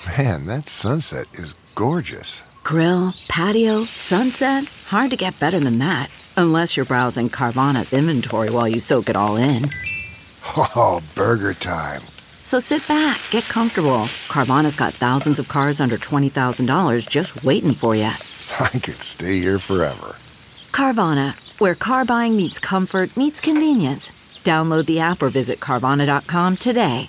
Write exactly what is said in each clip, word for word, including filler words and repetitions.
Man, that sunset is gorgeous. Grill, patio, sunset. Hard to get better than that. Unless you're browsing Carvana's inventory while you soak it all in. Oh, burger time. So sit back, get comfortable. Carvana's got thousands of cars under twenty thousand dollars just waiting for you. I could stay here forever. Carvana, where car buying meets comfort, meets convenience. Download the app or visit Carvana dot com today.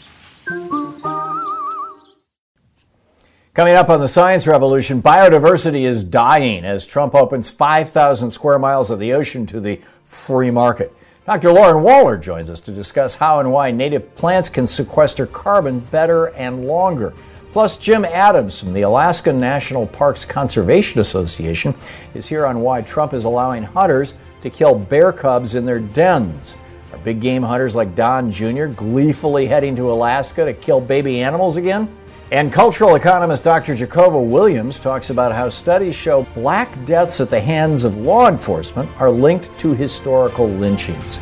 Coming up on the Science Revolution, biodiversity is dying as Trump opens five thousand square miles of the ocean to the free market. Doctor Lauren Waller joins us to discuss how and why native plants can sequester carbon better and longer. Plus, Jim Adams from the Alaska National Parks Conservation Association is here on why Trump is allowing hunters to kill bear cubs in their dens. Are big game hunters like Don Junior gleefully heading to Alaska to kill baby animals again? And cultural economist Doctor Jacobo Williams talks about how studies show black deaths at the hands of law enforcement are linked to historical lynchings.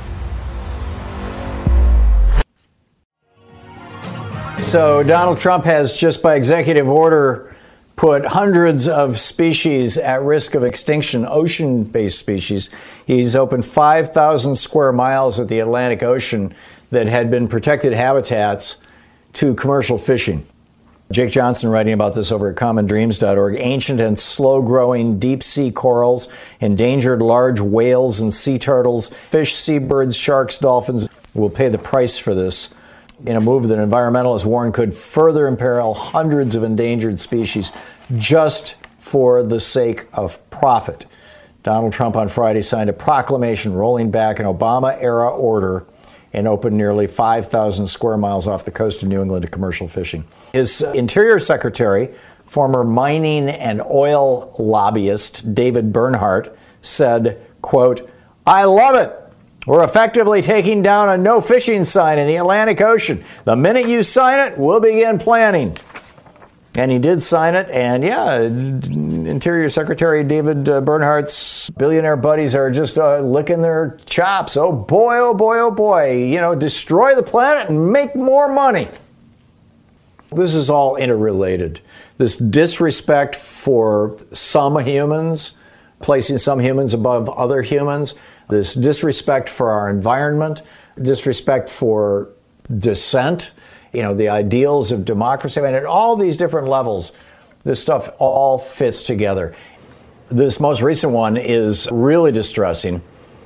So Donald Trump has just by executive order put hundreds of species at risk of extinction, ocean-based species. He's opened five thousand square miles of the Atlantic Ocean that had been protected habitats to commercial fishing. Jake Johnson writing about this over at common dreams dot org. Ancient and slow-growing deep-sea corals, endangered large whales and sea turtles, fish, seabirds, sharks, dolphins will pay the price for this in a move that environmentalists warn could further imperil hundreds of endangered species just for the sake of profit. Donald Trump on Friday signed a proclamation rolling back an Obama-era order and opened nearly five thousand square miles off the coast of New England to commercial fishing. His Interior Secretary, former mining and oil lobbyist David Bernhardt, said, quote, "I love it. We're effectively taking down a no fishing sign in the Atlantic Ocean. The minute you sign it, we'll begin planning." And he did sign it, and yeah, Interior Secretary David uh, Bernhardt's billionaire buddies are just uh, licking their chops. Oh boy, oh boy, oh boy. You know, destroy the planet and make more money. This is all interrelated. This disrespect for some humans, placing some humans above other humans, this disrespect for our environment, disrespect for dissent, you know, the ideals of democracy. I mean, at all these different levels, this stuff all fits together. This most recent one is really distressing.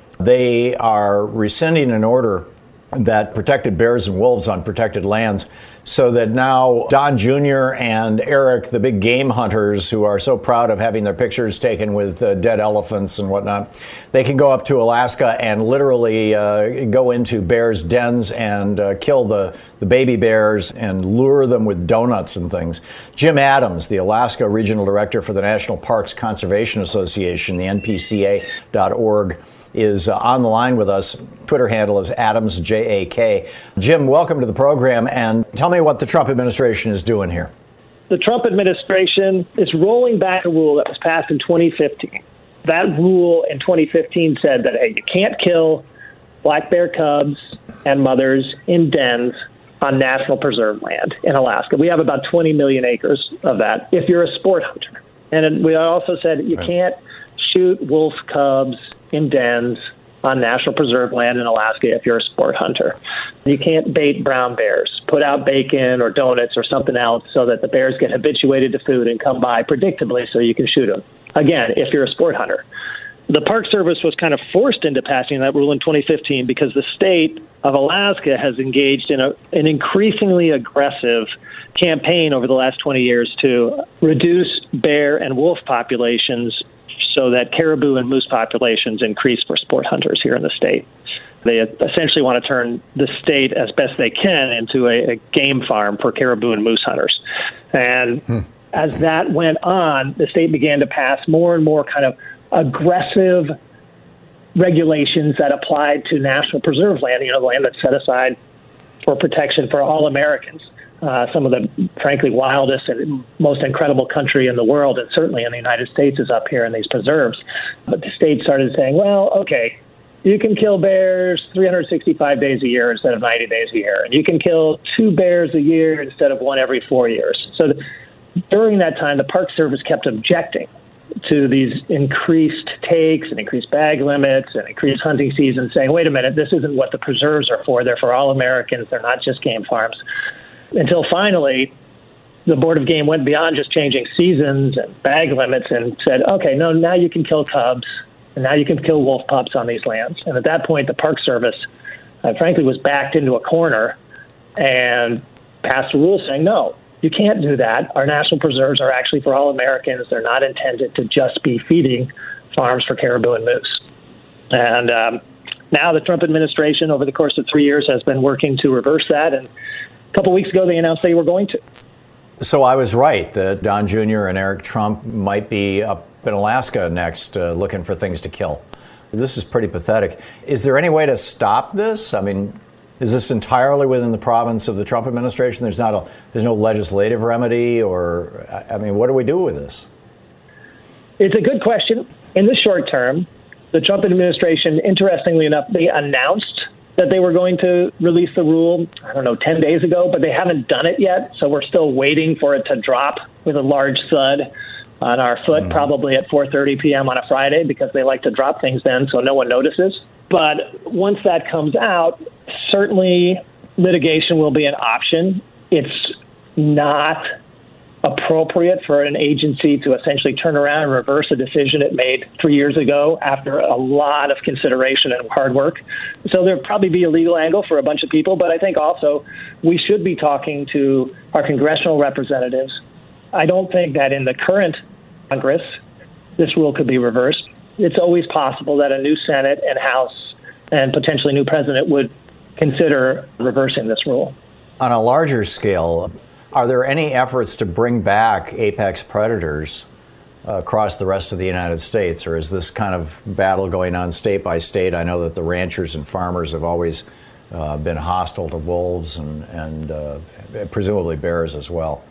They are rescinding an order that protected bears and wolves on protected lands, so that now Don Junior and Eric, the big game hunters who are so proud of having their pictures taken with uh, dead elephants and whatnot, they can go up to Alaska and literally uh, go into bears' dens and uh, kill the, the baby bears and lure them with donuts and things. Jim Adams, the Alaska Regional Director for the National Parks Conservation Association, the N P C A dot org, is uh, on the line with us. Twitter handle is Adams, J A K. Jim, welcome to the program, and tell me what the Trump administration is doing here. The Trump administration is rolling back a rule that was passed in twenty fifteen. That rule in twenty fifteen said that, hey, you can't kill black bear cubs and mothers in dens on national preserve land in Alaska. We have about twenty million acres of that if you're a sport hunter. And we also said you right. can't shoot wolf cubs in dens on national preserve land in Alaska if you're a sport hunter. You can't bait brown bears, put out bacon or donuts or something else so that the bears get habituated to food and come by predictably so you can shoot them. Again, if you're a sport hunter. The Park Service was kind of forced into passing that rule in twenty fifteen because the state of Alaska has engaged in a, an increasingly aggressive campaign over the last twenty years to reduce bear and wolf populations so that caribou and moose populations increase for sport hunters here in the state. They essentially want to turn the state as best they can into a, a game farm for caribou and moose hunters. And hmm. as that went on, the state began to pass more and more kind of aggressive regulations that applied to national preserve land, you know, land that's set aside for protection for all Americans. Uh, some of the, frankly, wildest and most incredible country in the world, and certainly in the United States, is up here in these preserves. But the state started saying, well, okay, you can kill bears three hundred sixty-five days a year instead of ninety days a year. And you can kill two bears a year instead of one every four years. So the, during that time, the Park Service kept objecting to these increased takes and increased bag limits and increased hunting seasons, saying, wait a minute, this isn't what the preserves are for. They're for all Americans. They're not just game farms. Until finally, the Board of Game went beyond just changing seasons and bag limits and said, okay, no, now you can kill cubs, and now you can kill wolf pups on these lands. And at that point, the Park Service, uh, frankly, was backed into a corner and passed a rule saying, no, you can't do that. Our national preserves are actually for all Americans. They're not intended to just be feeding farms for caribou and moose. And um, now the Trump administration, over the course of three years, has been working to reverse that. And a couple weeks ago, they announced they were going to. So I was right that Don Junior and Eric Trump might be up in Alaska next uh, looking for things to kill. This is pretty pathetic. Is there any way to stop this? I mean, is this entirely within the province of the Trump administration? There's not a, there's no legislative remedy, or, I mean, what do we do with this? It's a good question. In the short term, the Trump administration, interestingly enough, they announced that they were going to release the rule, I don't know, ten days ago, but they haven't done it yet. So we're still waiting for it to drop with a large thud on our foot, mm-hmm. probably at four thirty p.m. on a Friday, because they like to drop things then so no one notices. But once that comes out, certainly litigation will be an option. It's not appropriate for an agency to essentially turn around and reverse a decision it made three years ago after a lot of consideration and hard work. So there'll probably be a legal angle for a bunch of people, but I think also we should be talking to our congressional representatives. I don't think that in the current Congress, this rule could be reversed. It's always possible that a new Senate and House and potentially new president would consider reversing this rule. On a larger scale, are there any efforts to bring back apex predators uh, across the rest of the United States, or is this kind of battle going on state by state? I know that the ranchers and farmers have always uh, been hostile to wolves and, and uh, presumably bears as well.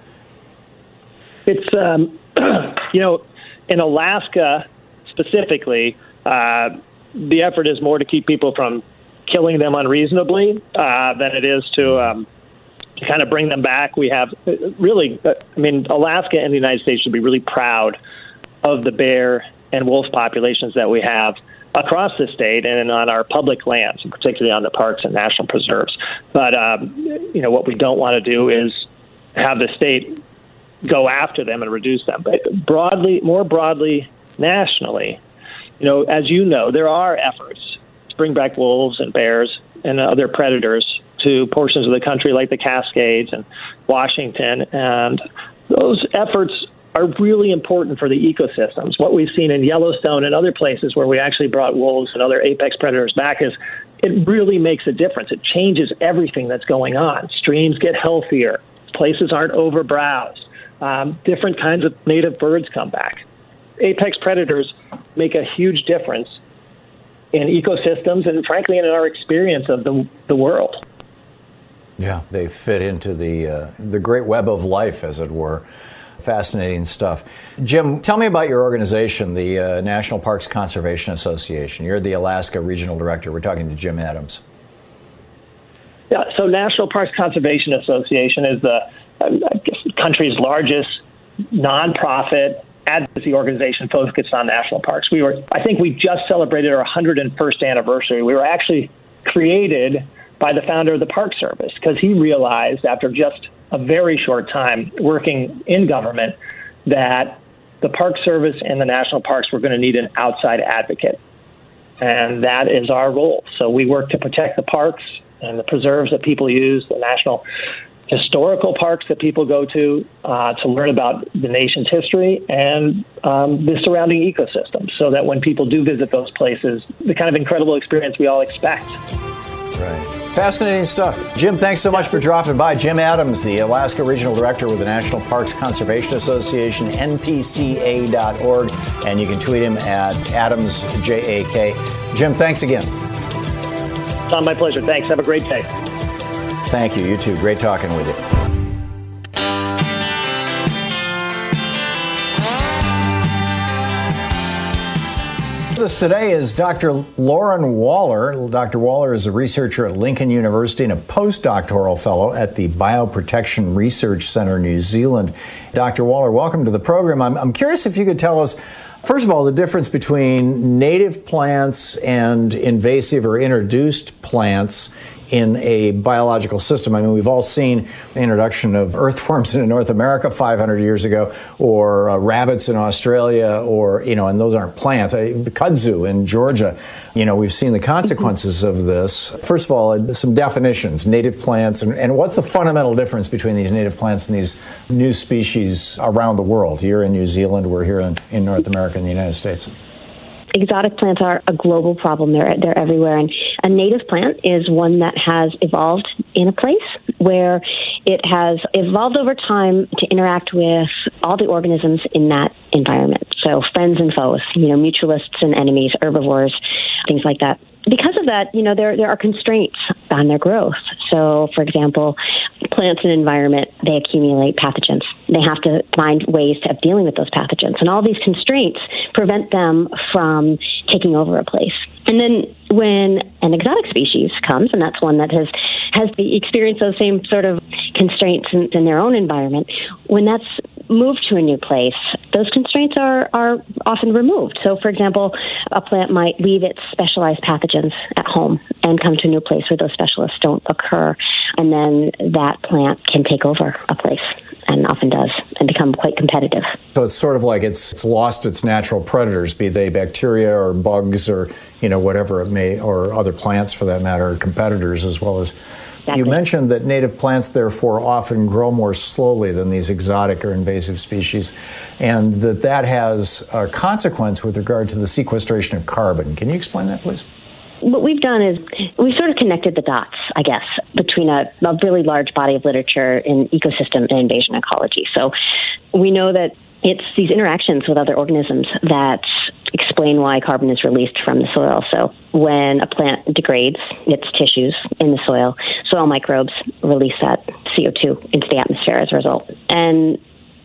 It's, um, you know, in Alaska specifically, uh, the effort is more to keep people from killing them unreasonably uh, than it is to um, to kind of bring them back. We have really, I mean, Alaska and the United States should be really proud of the bear and wolf populations that we have across the state and on our public lands, and particularly on the parks and national preserves. But, um, you know, what we don't want to do is have the state go after them and reduce them. But broadly, more broadly, nationally, you know, as you know, there are efforts to bring back wolves and bears and other predators to portions of the country like the Cascades and Washington. And those efforts are really important for the ecosystems. What we've seen in Yellowstone and other places where we actually brought wolves and other apex predators back is it really makes a difference. It changes everything that's going on. Streams get healthier. Places aren't overbrowsed. Um, different kinds of native birds come back. Apex predators make a huge difference in ecosystems and, frankly, in our experience of the the world. Yeah, they fit into the uh, the great web of life, as it were. Fascinating stuff. Jim, tell me about your organization, the uh, National Parks Conservation Association. You're the Alaska Regional Director. We're talking to Jim Adams. Yeah, so National Parks Conservation Association is the uh, country's largest nonprofit advocacy organization focused on national parks. We were, I think we just celebrated our one hundred first anniversary. We were actually created by the founder of the Park Service because he realized after just a very short time working in government that the Park Service and the national parks were going to need an outside advocate. And that is our role. So we work to protect the parks and the preserves that people use, the national historical parks that people go to uh, to learn about the nation's history and um, the surrounding ecosystems, so that when people do visit those places, the kind of incredible experience we all expect. Right. Fascinating stuff. Jim, thanks so much for dropping by. Jim Adams, the Alaska Regional Director with the National Parks Conservation Association, N P C A dot org, and you can tweet him at Adams J A K. Jim, thanks again. It's on my pleasure. Thanks. Have a great day. Thank you. You too. Great talking with you. With us today is Doctor Lauren Waller. Doctor Waller is a researcher at Lincoln University and a postdoctoral fellow at the Bioprotection Research Centre, New Zealand. Doctor Waller, welcome to the program. I'm, I'm curious if you could tell us, first of all, the difference between native plants and invasive or introduced plants in a biological system. I mean, we've all seen the introduction of earthworms into North America five hundred years ago, or uh, rabbits in Australia, or, you know, and those aren't plants. I, kudzu in Georgia. You know, we've seen the consequences of this. First of all, some definitions, native plants, and, and what's the fundamental difference between these native plants and these new species around the world? You're in New Zealand, we're here in, in North America and the United States. Exotic plants are a global problem. They're, they're everywhere. And a native plant is one that has evolved in a place where it has evolved over time to interact with all the organisms in that environment. So friends and foes, you know, mutualists and enemies, herbivores, things like that. Because of that, you know, there there are constraints on their growth. So, for example, plants and environment, they accumulate pathogens. They have to find ways of dealing with those pathogens. And all these constraints prevent them from taking over a place. And then when an exotic species comes, and that's one that has, has experienced those same sort of constraints in, in their own environment, when that's moved to a new place, those constraints are, are often removed. So, for example, a plant might leave its specialized pathogens at home and come to a new place where those specialists don't occur. And then that plant can take over a place, and often does, and become quite competitive. So it's sort of like it's, it's lost its natural predators, be they bacteria or bugs or, you know, whatever it may, or other plants for that matter, competitors as well as. Exactly. You mentioned that native plants, therefore, often grow more slowly than these exotic or invasive species, and that that has a consequence with regard to the sequestration of carbon. Can you explain that, please? What we've done is we've sort of connected the dots, I guess, between a, a really large body of literature in ecosystem and invasion ecology. So we know that it's these interactions with other organisms that explain why carbon is released from the soil. So when a plant degrades its tissues in the soil, soil microbes release that C O two into the atmosphere as a result. And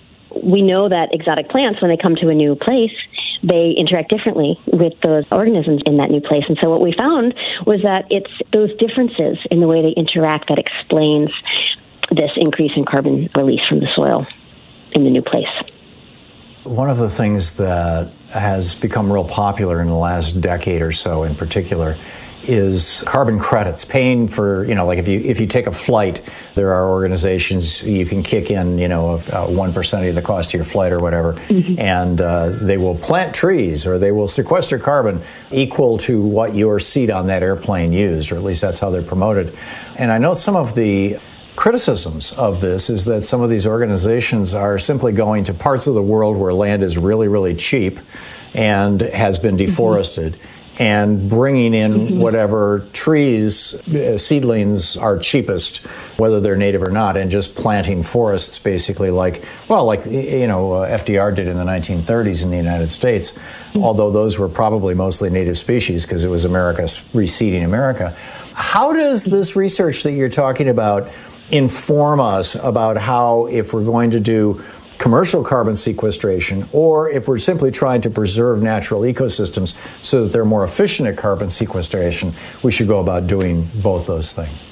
we know that exotic plants, when they come to a new place, they interact differently with those organisms in that new place. And so what we found was that it's those differences in the way they interact that explains this increase in carbon release from the soil in the new place. One of the things that has become real popular in the last decade or so in particular is carbon credits, paying for, you know, like if you if you take a flight, there are organizations you can kick in, you know, uh, one percent of the cost of your flight or whatever, mm-hmm. and uh, they will plant trees or they will sequester carbon equal to what your seat on that airplane used, or at least that's how they're promoted. And I know some of the criticisms of this is that some of these organizations are simply going to parts of the world where land is really, really cheap and has been deforested, mm-hmm. and bringing in mm-hmm. whatever trees, uh, seedlings are cheapest, whether they're native or not, and just planting forests basically like, well, like, you know, uh, F D R did in the nineteen thirties in the United States, mm-hmm. although those were probably mostly native species because it was America reseeding America. How does this research that you're talking about inform us about how, if we're going to do commercial carbon sequestration, or if we're simply trying to preserve natural ecosystems so that they're more efficient at carbon sequestration, we should go about doing both those things?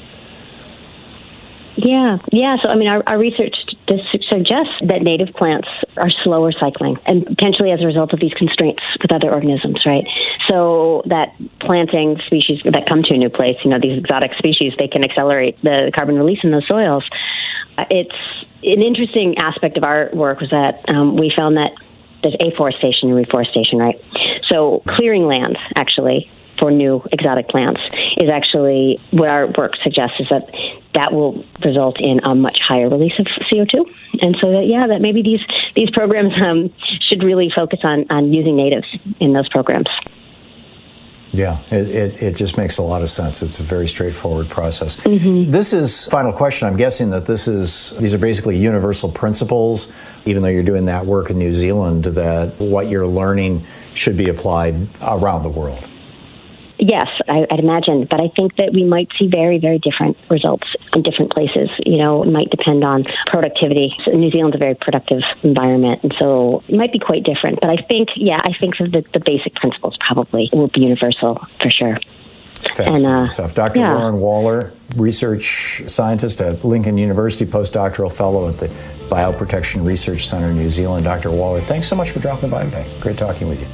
Yeah, yeah. So, I mean, our, our research suggests that native plants are slower cycling, and potentially as a result of these constraints with other organisms, right? So that planting species that come to a new place, you know, these exotic species, they can accelerate the carbon release in those soils. It's an interesting aspect of our work was that um, we found that there's afforestation and reforestation, right? So clearing land, actually, for new exotic plants is actually what our work suggests is that that will result in a much higher release of C O two. And so that, yeah, that maybe these, these programs um, should really focus on, on using natives in those programs. Yeah, it, it, it just makes a lot of sense. It's a very straightforward process. Mm-hmm. This is, final question, I'm guessing that this is, these are basically universal principles, even though you're doing that work in New Zealand, that what you're learning should be applied around the world. Yes, I, I'd imagine. But I think that we might see very, very different results in different places. You know, it might depend on productivity. So New Zealand's a very productive environment, and so it might be quite different. But I think, yeah, I think that the, the basic principles probably will be universal for sure. Fascinating and, uh, stuff. Doctor yeah. Lauren Waller, research scientist at Lincoln University, postdoctoral fellow at the Bioprotection Research Center in New Zealand. Doctor Waller, thanks so much for dropping by today. Great talking with you.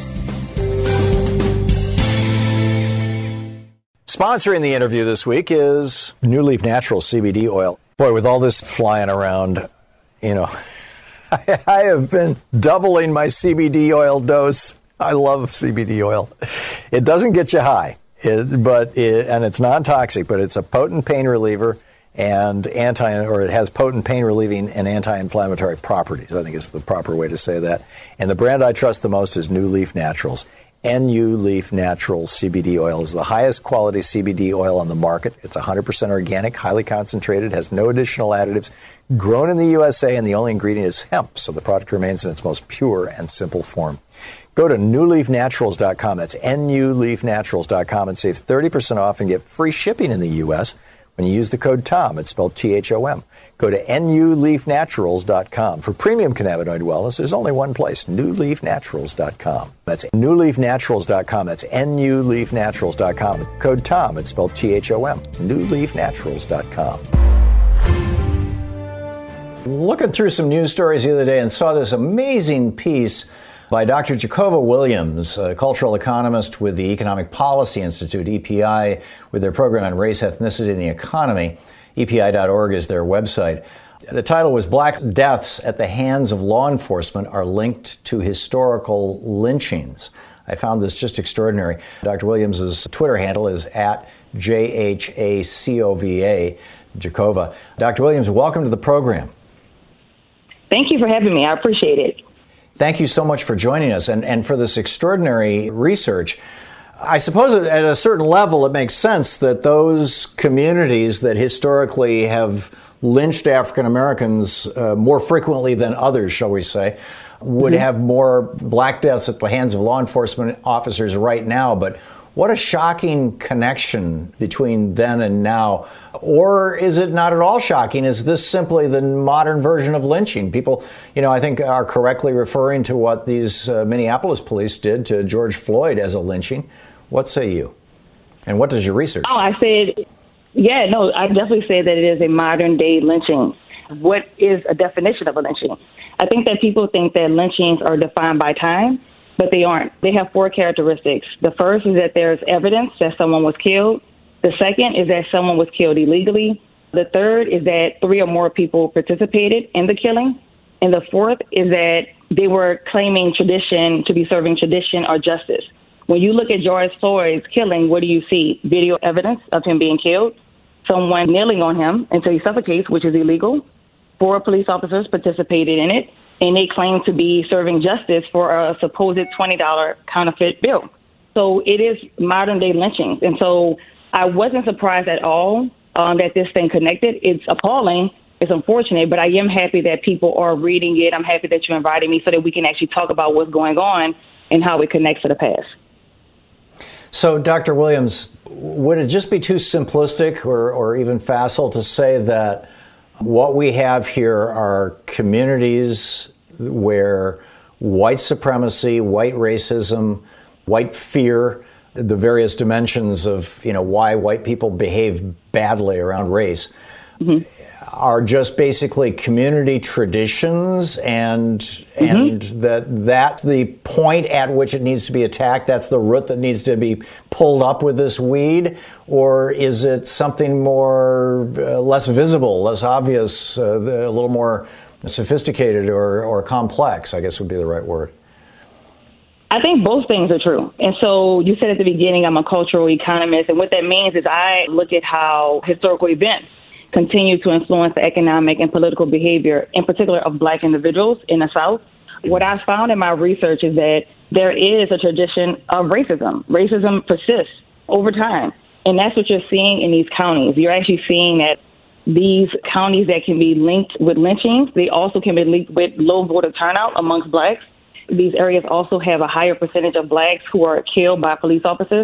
Sponsoring the interview this week is New Leaf Naturals C B D oil. Boy, with all this flying around, you know, I, I have been doubling my C B D oil dose. I love C B D oil. It doesn't get you high, it, but it, and it's non-toxic, but it's a potent pain reliever and anti, or it has potent pain relieving and anti-inflammatory properties. I think is the proper way to say that. And the brand I trust the most is New Leaf Naturals. New Leaf Naturals C B D oil is the highest quality C B D oil on the market. It's one hundred percent organic, highly concentrated, has no additional additives, grown in the U S A, and the only ingredient is hemp, so the product remains in its most pure and simple form. Go to new leaf naturals dot com. That's new leaf naturals dot com and save thirty percent off and get free shipping in the U S when you use the code TOM. It's spelled T H O M. Go to new leaf naturals dot com. For premium cannabinoid wellness, there's only one place, new leaf naturals dot com. That's new leaf naturals dot com. That's new leaf naturals dot com. Code TOM. It's spelled T H O M. new leaf naturals dot com. Looking through some news stories the other day and saw this amazing piece by Doctor Jacova Williams, a cultural economist with the Economic Policy Institute, E P I, with their program on race, ethnicity, and the economy. E P I dot org is their website. The title was Black Deaths at the Hands of Law Enforcement Are Linked to Historical Lynchings. I found this just extraordinary. Doctor Williams' Twitter handle is at J H A C O V A, Jacova. Doctor Williams, welcome to the program. Thank you for having me. I appreciate it. Thank you so much for joining us and, and for this extraordinary research. I suppose at a certain level it makes sense that those communities that historically have lynched African Americans uh, more frequently than others, shall we say, would mm-hmm. have more black deaths at the hands of law enforcement officers right now. But what a shocking connection between then and now. Or is it not at all shocking? Is this simply the modern version of lynching? People, you know, I think are correctly referring to what these uh, Minneapolis police did to George Floyd as a lynching. What say you? And what does your research say? Oh, I said, yeah, no, I definitely say that it is a modern day lynching. What is a definition of a lynching? I think that people think that lynchings are defined by time, but they aren't. They have four characteristics. The first is that there's evidence that someone was killed. The second is that someone was killed illegally. The third is that three or more people participated in the killing. And the fourth is that they were claiming tradition to be serving tradition or justice. When you look at George Floyd's killing, what do you see? Video evidence of him being killed, someone kneeling on him until he suffocates, which is illegal. Four police officers participated in it, and they claim to be serving justice for a supposed twenty dollars counterfeit bill. So it is modern day lynchings. And so I wasn't surprised at all um, that this thing connected. It's appalling. It's unfortunate, but I am happy that people are reading it. I'm happy that you invited me so that we can actually talk about what's going on and how it connects to the past. So, Doctor Williams, would it just be too simplistic or, or even facile to say that what we have here are communities where white supremacy, white racism, white fear, the various dimensions of, you know, why white people behave badly around race, mm-hmm. are just basically community traditions, and mm-hmm. and that that's the point at which it needs to be attacked? That's the root that needs to be pulled up with this weed? Or is it something more, uh, less visible, less obvious, uh, a little more sophisticated or, or complex, I guess would be the right word? I think both things are true. And so you said at the beginning, I'm a cultural economist. And what that means is I look at how historical events continue to influence the economic and political behavior, in particular of Black individuals in the South. What I found in my research is that there is a tradition of racism. Racism persists over time. And that's what you're seeing in these counties. You're actually seeing that these counties that can be linked with lynchings, they also can be linked with low voter turnout amongst Blacks. These areas also have a higher percentage of Blacks who are killed by police officers.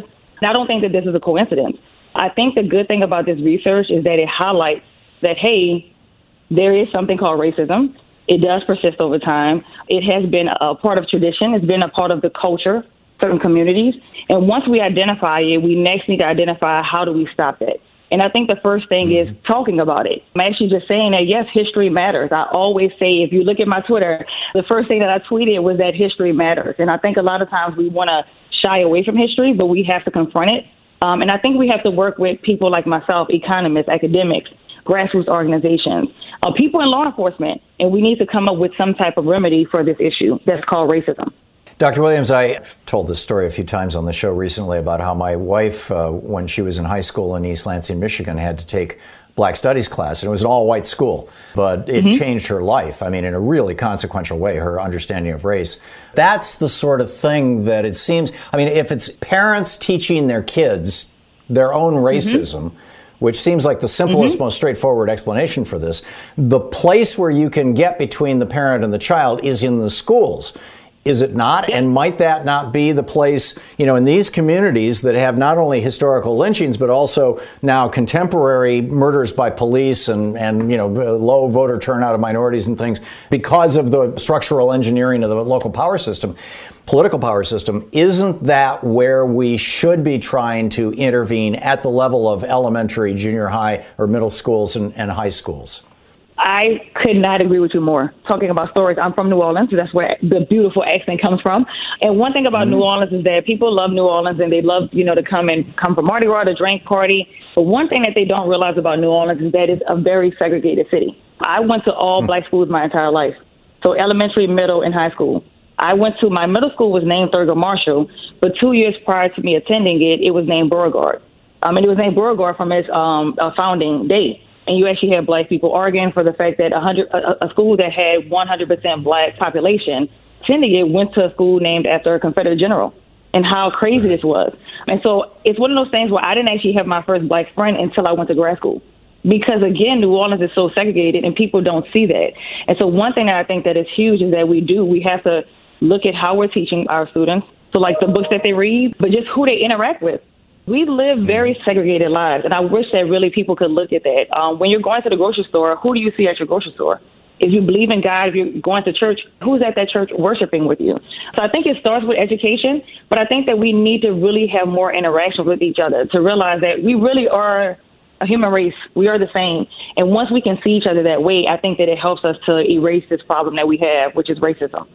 And I don't think that this is a coincidence. I think the good thing about this research is that it highlights that, hey, there is something called racism. It does persist over time. It has been a part of tradition. It's been a part of the culture, certain communities. And once we identify it, we next need to identify how do we stop it. And I think the first thing is talking about it. I'm actually just saying that, yes, history matters. I always say, if you look at my Twitter, the first thing that I tweeted was that history matters. And I think a lot of times we want to shy away from history, but we have to confront it. Um, and I think we have to work with people like myself, economists, academics, grassroots organizations, uh, people in law enforcement. And we need to come up with some type of remedy for this issue that's called racism. Doctor Williams, I've told this story a few times on the show recently about how my wife, uh, when she was in high school in East Lansing, Michigan, had to take Black Studies class. And it was an all-white school, but it mm-hmm. changed her life. I mean, in a really consequential way, her understanding of race. That's the sort of thing that it seems, I mean, if it's parents teaching their kids their own racism, mm-hmm. which seems like the simplest, mm-hmm. most straightforward explanation for this, the place where you can get between the parent and the child is in the schools. Is it not? And might that not be the place, you know, in these communities that have not only historical lynchings, but also now contemporary murders by police and, and you know, low voter turnout of minorities and things because of the structural engineering of the local power system, political power system? Isn't that where we should be trying to intervene at the level of elementary, junior high, or middle schools and, and high schools? I could not agree with you more. Talking about stories, I'm from New Orleans, so that's where the beautiful accent comes from. And one thing about mm-hmm. New Orleans is that people love New Orleans and they love, you know, to come and come from Mardi Gras, to drink, party. But one thing that they don't realize about New Orleans is that it's a very segregated city. I went to all mm-hmm. black schools my entire life, so elementary, middle, and high school. I went to, my middle school was named Thurgood Marshall, but two years prior to me attending it, it was named Beauregard. Um, and it was named Beauregard from its um, uh, founding date. And you actually had black people arguing for the fact that a, hundred, a, a school that had one hundred percent black population, attending it, went to a school named after a Confederate general, and how crazy this was. And so it's one of those things where I didn't actually have my first black friend until I went to grad school. Because, again, New Orleans is so segregated and people don't see that. And so one thing that I think that is huge is that we do, we have to look at how we're teaching our students. So like the books that they read, but just who they interact with. We live very segregated lives, and I wish that really people could look at that. Um, when you're going to the grocery store, who do you see at your grocery store? If you believe in God, if you're going to church, who's at that church worshiping with you? So I think it starts with education, but I think that we need to really have more interaction with each other to realize that we really are a human race. We are the same. And once we can see each other that way, I think that it helps us to erase this problem that we have, which is racism.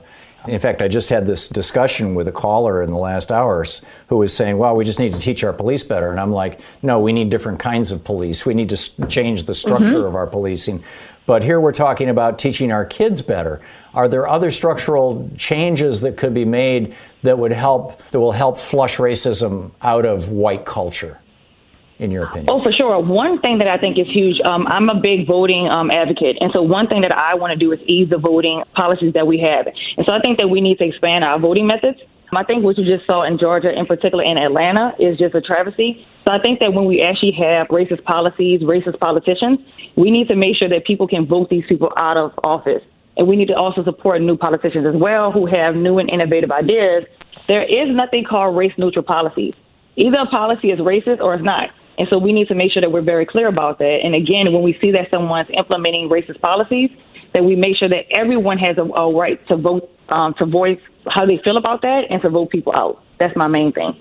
In fact, I just had this discussion with a caller in the last hours who was saying, well, we just need to teach our police better. And I'm like, no, we need different kinds of police. We need to change the structure mm-hmm. of our policing. But here we're talking about teaching our kids better. Are there other structural changes that could be made that would help, that will help flush racism out of white culture, in your opinion? Oh, for sure. One thing that I think is huge, um, I'm a big voting um, advocate. And so one thing that I want to do is ease the voting policies that we have. And so I think that we need to expand our voting methods. I think what you just saw in Georgia, in particular in Atlanta, is just a travesty. So I think that when we actually have racist policies, racist politicians, we need to make sure that people can vote these people out of office. And we need to also support new politicians as well who have new and innovative ideas. There is nothing called race-neutral policies. Either a policy is racist or it's not. And so we need to make sure that we're very clear about that. And again, when we see that someone's implementing racist policies, that we make sure that everyone has a, a right to vote, um, to voice how they feel about that and to vote people out. That's my main thing.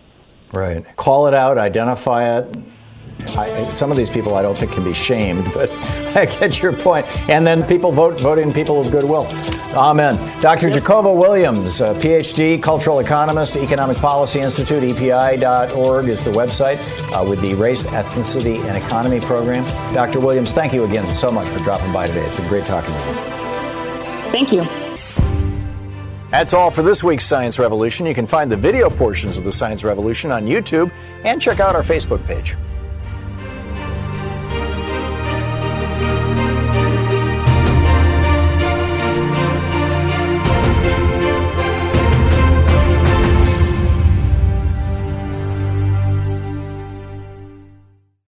Right. Call it out, identify it. I, some of these people I don't think can be shamed, but I get your point. And then people vote, voting people of goodwill. Amen. Doctor Jacobo Williams, a P H D, cultural economist, Economic Policy Institute, E P I dot org is the website, uh, with the Race, Ethnicity, and Economy program. Doctor Williams, thank you again so much for dropping by today. It's been great talking to you. Thank you. That's all for this week's Science Revolution. You can find the video portions of the Science Revolution on YouTube and check out our Facebook page.